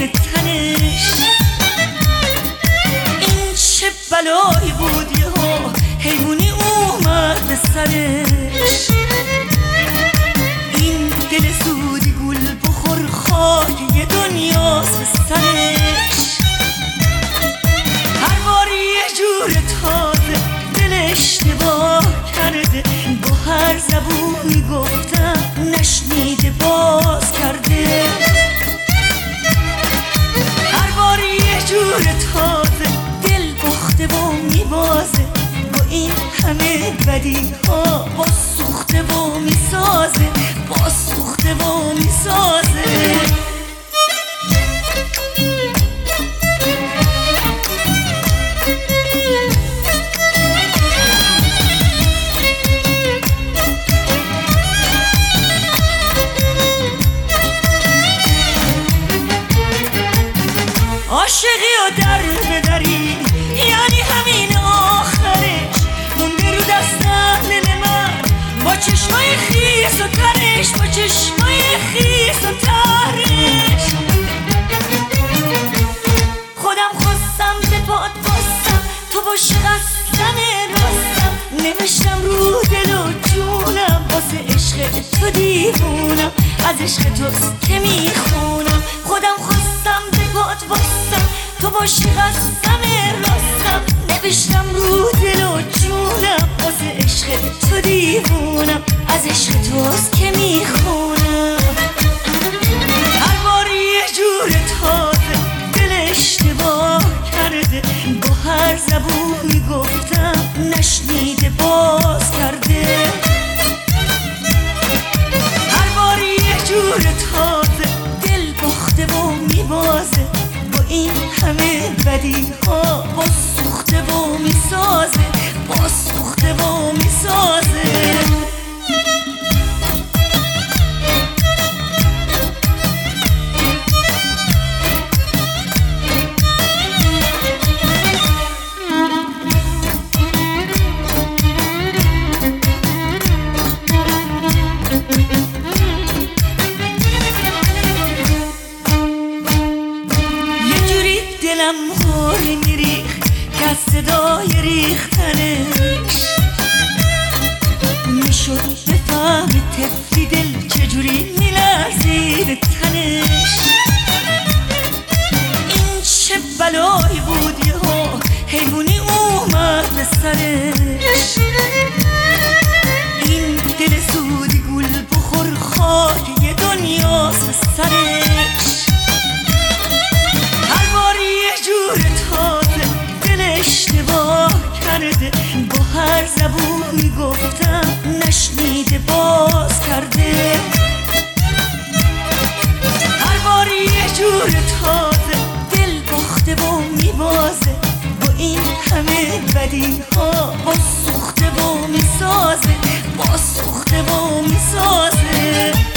زیر تنش. این چه بلایی بود یهو حیوانی اومد به سرش. این دل زودی گل بخور خاک یه دنیاست به سرش. هر باری یه جور تازه دل اشتباه کرده، با هر زبونی گفتم نشنیده باز کرده. هر باری یه جور تازه دل باخته و میبازه، با این همه بدی ها با سوخته و میسازه، با سوخته و میسازه. عاشقی و در بدری یعنی همین آخرش، مونده رو دستم دل من با چشمای خیس و ترش، با چشمای خیس و ترش. خودم خواستم به پات باستم، تو باشی قسم راستم، نوشتم رو دل و جونم واسه عشق تو دیوونم، از عشق توست که میخونم. خودم خواستم به پات باستم، تو باشی قسم راستم، نوشتم رو دل و جونم واسه عشق تو دیوونم، از عشق توست که میخونم. هر باری یه جور تازه دل اشتباه کرده، با هر زبونی گفتم نشنیده باز کرده. هر باری یه جور تازه دل باخته و میبازه، با این همه بدی ها با سوخته و میسازه، با سوخته و میسازه. دلم خوری میریخ که از صدای ریختنش میشد بفهم طفلی دل چجوری میلرزید تنش. این چه بلایی بود یهو حیوانی اومد به سرش. این دل زودی گل بخور خاک یه دنیاست به سرش. جور تازه دل اشتباه کرده، با هر زبونی گفتم نشنیده باز کرده. هر باری یه جور تازه دل باخته و میبازه، با این همه بدی ها با سوخته و میسازه، با سوخته و میسازه.